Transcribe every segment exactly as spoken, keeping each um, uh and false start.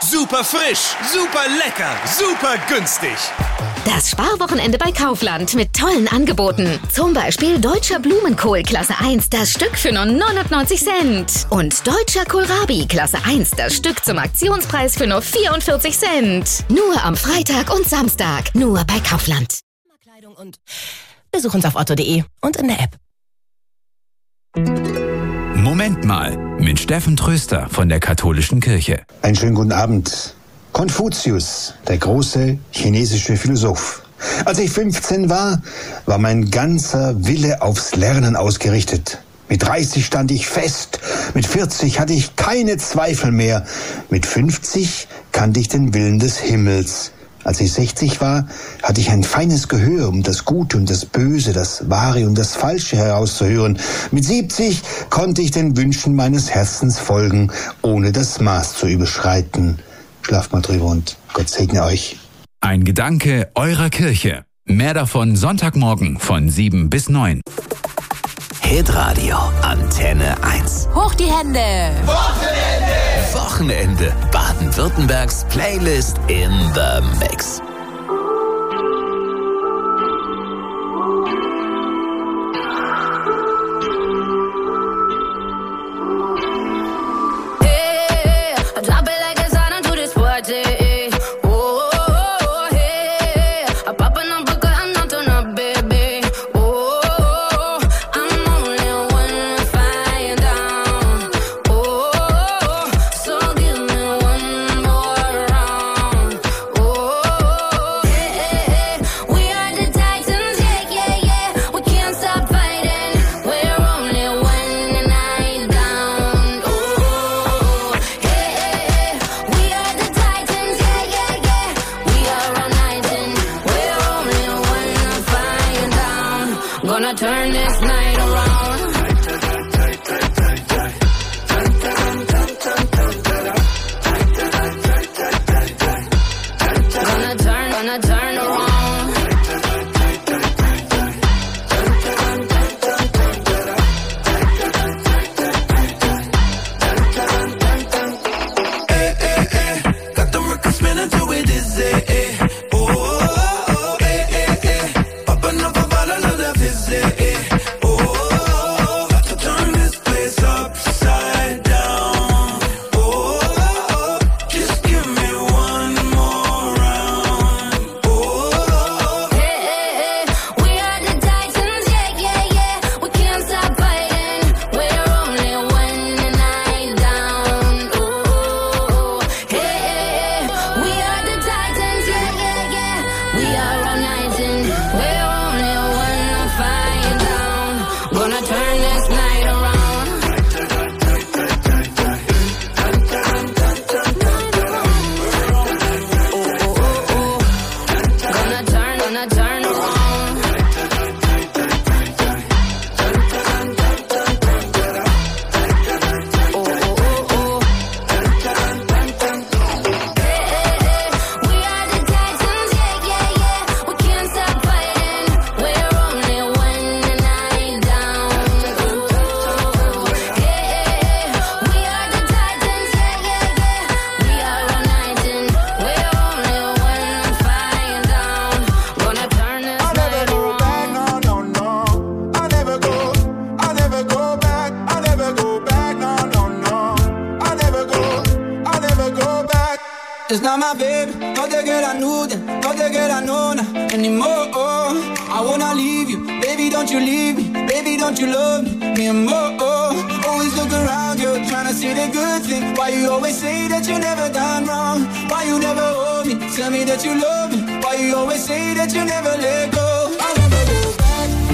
Super frisch, super lecker, super günstig. Das Sparwochenende bei Kaufland mit tollen Angeboten. Zum Beispiel deutscher Blumenkohl Klasse eins, das Stück für nur neunundneunzig Cent. Und deutscher Kohlrabi Klasse eins, das Stück zum Aktionspreis für nur vierundvierzig Cent. Nur am Freitag und Samstag, nur bei Kaufland. Kleidung und besuch uns auf otto punkt de und in der App. Moment mal, mit Steffen Tröster von der Katholischen Kirche. Einen schönen guten Abend. Konfuzius, der große chinesische Philosoph. Als ich fünfzehn war, war mein ganzer Wille aufs Lernen ausgerichtet. Mit dreißig stand ich fest, mit vierzig hatte ich keine Zweifel mehr, mit fünfzig kannte ich den Willen des Himmels. Als ich sechzig war, hatte ich ein feines Gehör, um das Gute und das Böse, das Wahre und das Falsche herauszuhören. Mit siebzig konnte ich den Wünschen meines Herzens folgen, ohne das Maß zu überschreiten. Schlaft mal drüber und Gott segne euch. Ein Gedanke eurer Kirche. Mehr davon Sonntagmorgen von sieben bis neun. Hitradio Antenne eins. Hoch die Hände! Wochenende! Wochenende. Baden-Württembergs Playlist in the Mix. It's not my baby, no te queda nude, no te queda nona anymore. I wanna leave you, baby, don't you leave me, baby, don't you love me anymore. Always look around you, trying to see the good thing. Why you always say that you never done wrong? Why you never hold me, tell me that you love me? Why you always say that you never let go? I'll never go back.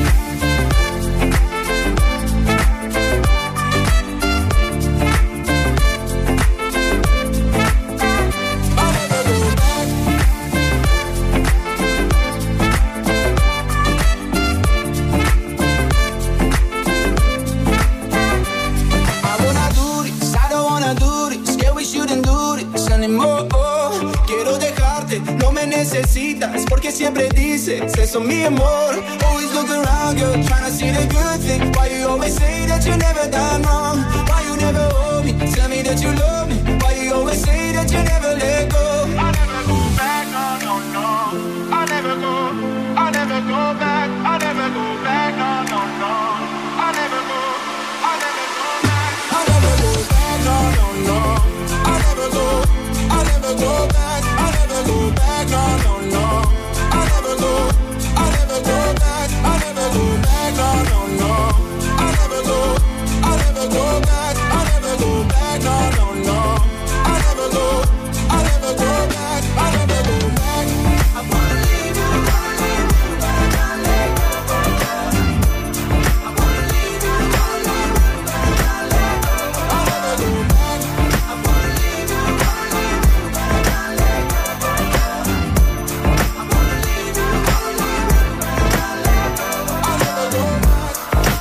Necesitas porque siempre dices eso mi amor. Always look around you, trying to see the good thing. Why you always say that you never done wrong? Why you never hold me, tell me that you love me? Why you You always say that you never let go. I'll never go back, no, no, no. I'll never go, I'll never go back. I'll never go back, no, no, no. I'll never go, I'll never go back. I'll never go back, no, no, no. I'll never go, I'll never go back. I'll never go back, no, no, no. I'll never go, I'll never go back. I'll never go back, no, no, no. I'll never go, I'll never go back. I'll never go back, no, no, no. I'll never go, I'll never go back. I'll never go back. I wanna leave you, I wanna leave you, but I can't let go. I wanna leave you, I wanna leave you, but I can't let go. I'll never go back. I wanna leave you, I wanna leave you, but I can't let go. I wanna leave you, I wanna leave you, but I can't let go. I'll never go back.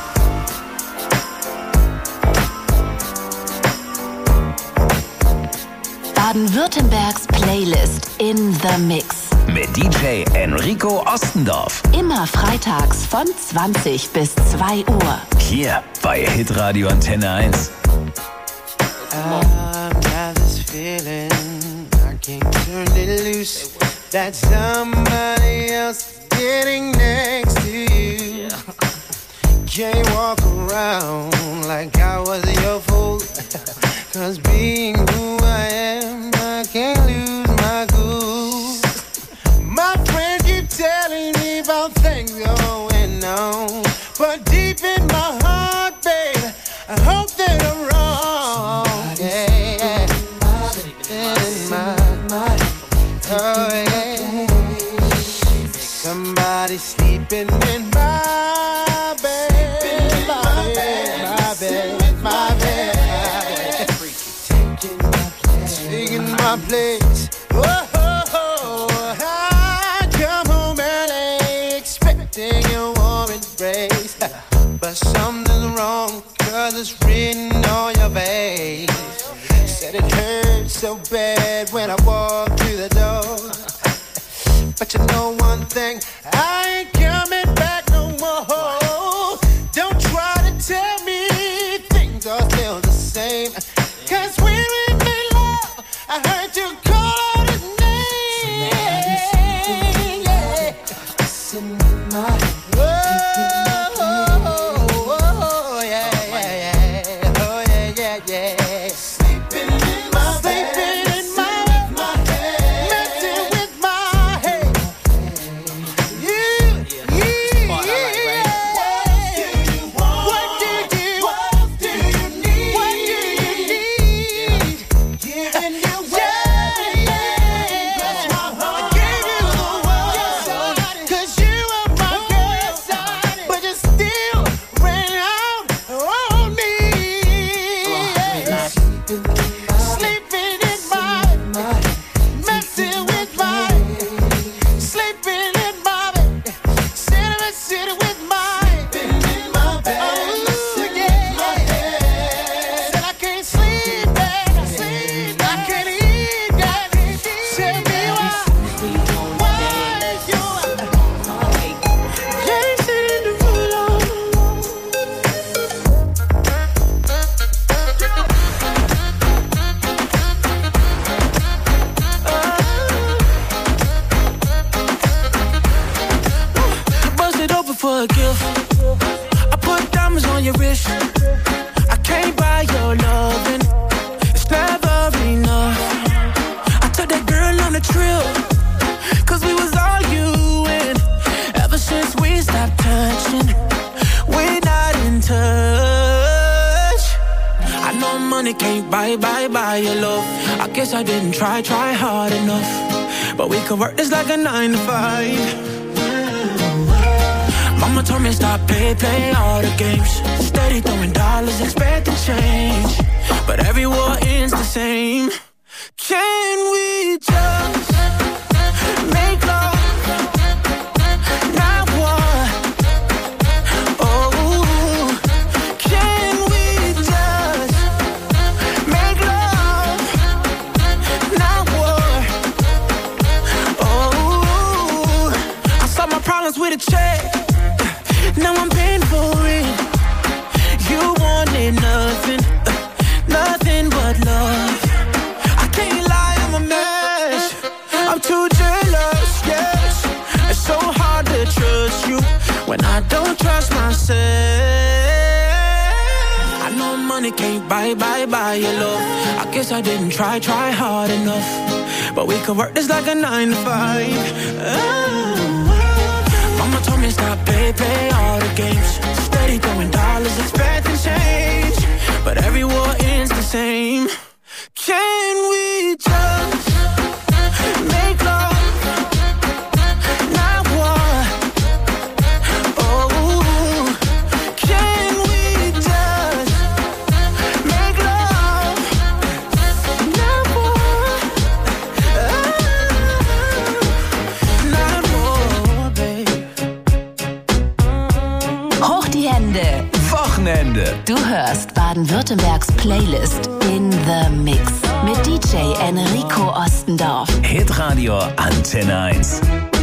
Baden-Württembergs Playlist in the Mix. Mit D J Enrico Ostendorf. Immer freitags von zwanzig bis zwei Uhr. Hier bei Hitradio Antenne eins. I've got this feeling I can't turn it loose. That somebody else getting next to you. Can't walk around like I was your fool. Cause being who I am, I can't lose my cool. My friends keep telling me about things going on, but deep in my heart, babe, I hope that I'm wrong. Yeah, yeah. In my, oh yeah. Somebody sleeping in my bed, my bed, my bed, my bed. Taking my place. Oh, oh, oh. I come home early, expecting a warm embrace. But something's wrong, cause it's written on your face. Said it hurt so bad when I walked through the door. But you know one thing, I ain't coming back no more. Don't try to tell me things are still the same. Cause we're in love, I heard you call out his name. Yeah. Listen to my, oh, oh, oh, yeah, yeah, yeah, oh, yeah, yeah, yeah. Sleeping in my bed, sleeping in my bed, messing with my head. You, you, what do you want? What do you, what do you need? What do you need? Giving you everything. Bless my heart. I gave you the world, cause you are my girl, but you still ran out on me. Sleeping in my, messing with my, sleeping in my bed, sitting and sitting with my, in my bed, oh yeah. Said I can't sleep, babe, I sleep, I can't eat, I can't eat. Tell me why, why is you can't sit in the room alone. Bust it open for a gift. I put diamonds on your wrist. I can't buy your loving. It's never enough. I took that girl on a trip, cause we was arguing. Ever since we stopped touching, we're not in touch. I know money can't buy, buy, buy your love. I guess I didn't try, try hard enough. But we could work this like a nine to five. Mama told me stop, play, play all the games. Steady throwing dollars, expecting change. But every war ends the same. Can we just make love, not war? Oh, can we just make love, not war? Oh, I solved my problems with a check. Now I'm paying for it. You wanted nothing, uh, nothing but love. I say, I know money can't buy, buy, buy your love. I guess I didn't try, try hard enough. But we could work this like a nine to five. Oh. Mama told me stop, play, play all the games. Steady throwing dollars, expecting change. But every war ends the same. Can we just make love? Not war. Oh, can we just make love? Not war. Oh, not war, babe. Hoch die Hände. Wochenende. Du hörst Baden-Württembergs Playlist in The Mix mit D J Enrico Ostendorf. Hitradio Antenne eins.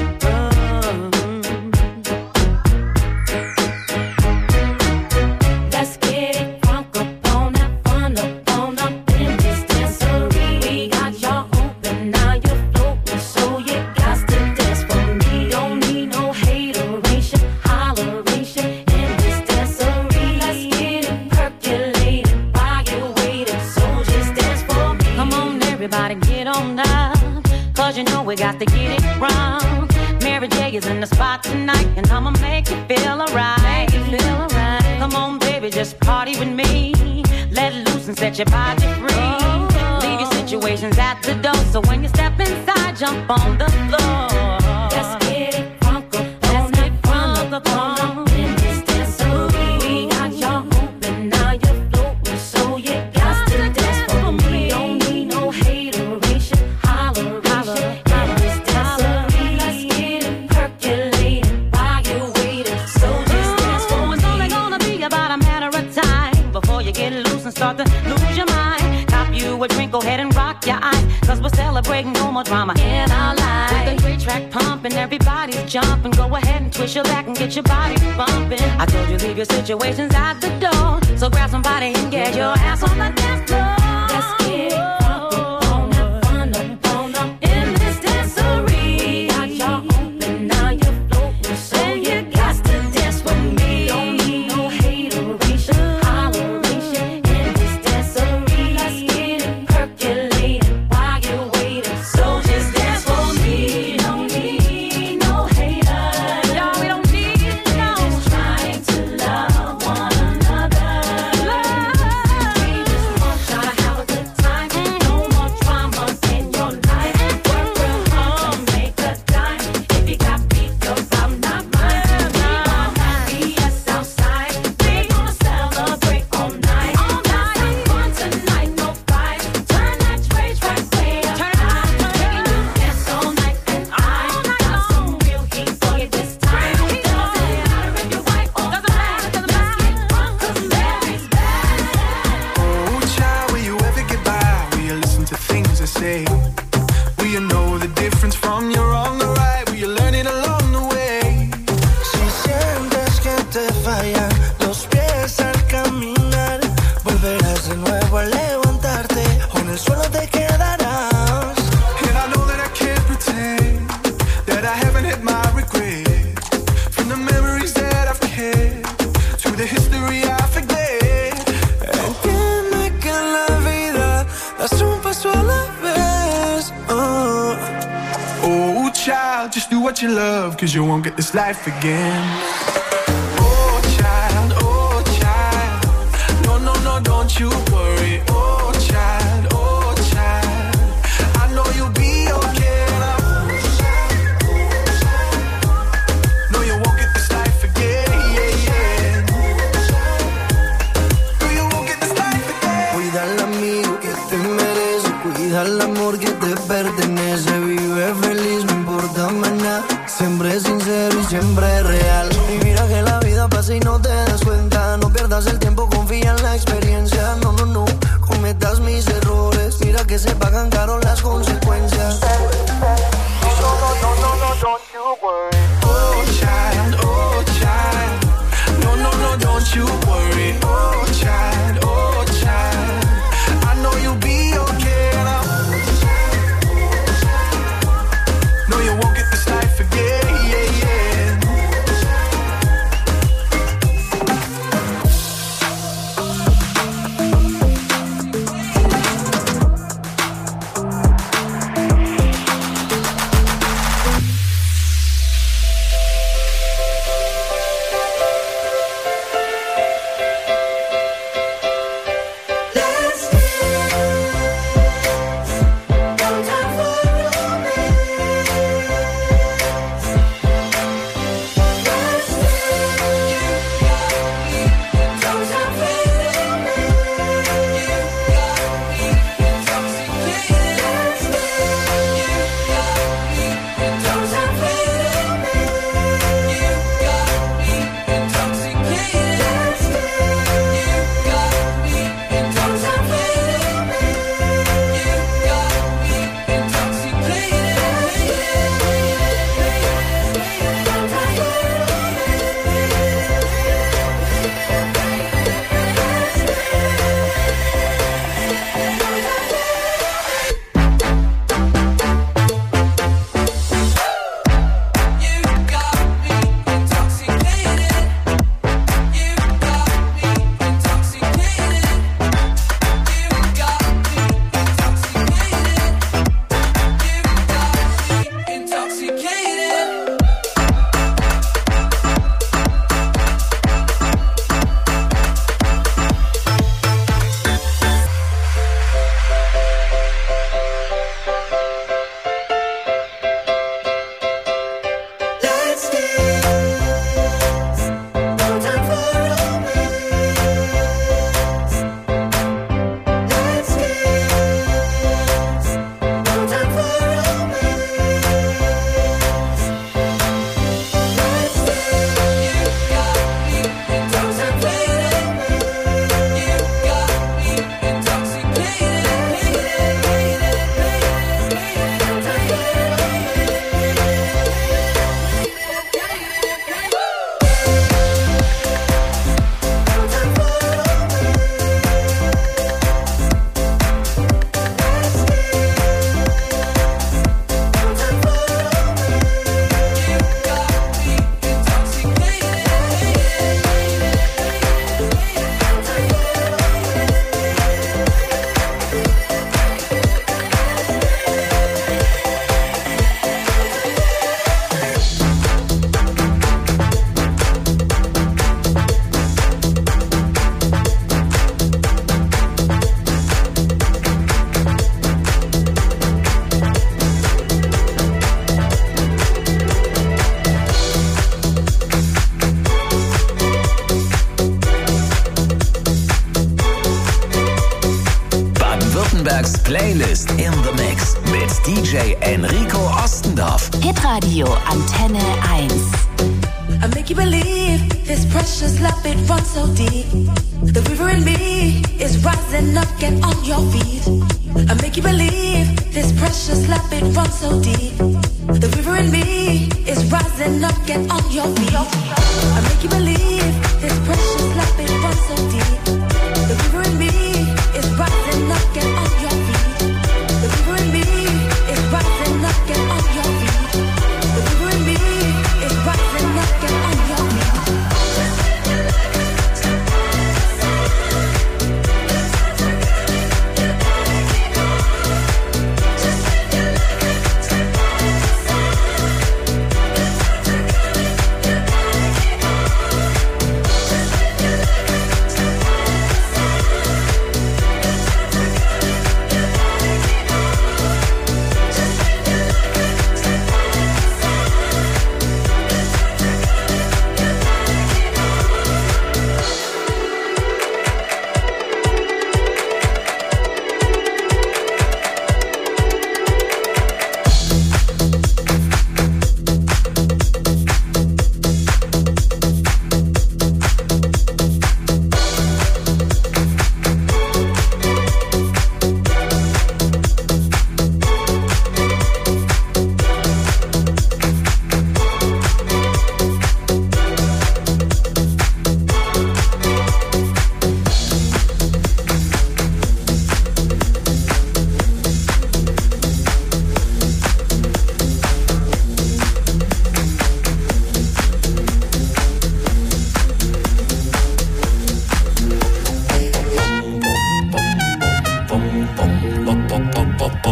Let's get it crunk up on that fun up on up in this dancery. We got y'all open, now you're floating, so you got to dance for me. Don't need no hateration, holleration in this dancery. Let's get it percolated while you're waiting, so just dance for me. Come on, everybody, get on up, cause you know we got to get it wrong. Mary J is in the spot tonight, and I'ma make you feel alright. Make you feel alright. Come on, baby, just party with me. Let loose and set your body free. Leave your situations at the door, so when you step inside, jump on the floor. Let's get it crunk up, let's get crunk up on in this dancery. We got y'all open, now you're floating, so you got to dance for me. Don't need no hateration, holleration in this dancery. Let's get it percolated while you're waiting, so just dance for me. It's only gonna be about a matter of time before you get loose and start to lose your mind. Cop you a drink, go ahead and rock your eyes, cause we're celebrating no more drama in our lives. With the great track pumping, everybody's jumping. Go ahead and twist your back and get your body bumping. I told you leave your situations at the door, so grab somebody and get your ass on the dance floor. Let's get it crunk up on that fun up on up in this dancery. Got y'all open, now you're floating, so you got to dance with me. Don't need no hateration, holleration in this dancery. Let's get it percolated while you're waiting, so just dance for me. Don't need no haters, no, we don't need no. Just trying to love one another. Love. We just want y'all to have a good time. No more drama in your life. Work real hard to make a dime. If you got beef, your problem, not mine. We gon' have B S outside. We gonna celebrate all night. All night. Have fun tonight, no fight. Turn that rage right way up high. Making you dance all night, and I got some real heat for you this time. Doesn't matter if you're white or black. Let's get drunk 'cause Mary's back. Oh, child, will you ever get by? Will you listen to things I say? Will you know the difference from your wrong or right? Will you learn it along the way? Si sientes que te fallan los pies al caminar, volverás de nuevo a levantarte o en el suelo te quedarás. And I know that I can't pretend that I haven't had my regrets. From the memories that I've kept to the history I forget. Entiende que en la vida das un paso a la vez. Oh, oh child, just do what you love, cause you won't get this life again. Oh child, oh child, no, no, no, don't you worry. Oh child, oh child, I know you'll be okay. No, you won't get this life again, yeah, yeah. No, you won't get this life again. Cuida al amigo que te merece, cuida el amor que te pertenece. Vive feliz, no importa más nada. Siempre sincero y siempre real. Y mira que la vida pasa y no te das cuenta. No pierdas el tiempo, confía en la experiencia. No, no, no, cometas mis errores. Mira que se pagan caro las consecuencias. No, no, no, no, no, don't you worry. Oh child, oh child, no, no, no, don't you worry. Oh child, oh child, I know you'll be okay now. No, you won't get this life again, yeah, yeah. Mix mit D J Enrico Ostendorf. Hitradio Antenne eins. I make you believe this precious love, it runs so deep. The river in me is rising up, get on your feet. I make you believe this precious love, it runs so deep. The river in me is rising up, get on your feet. I make you believe this precious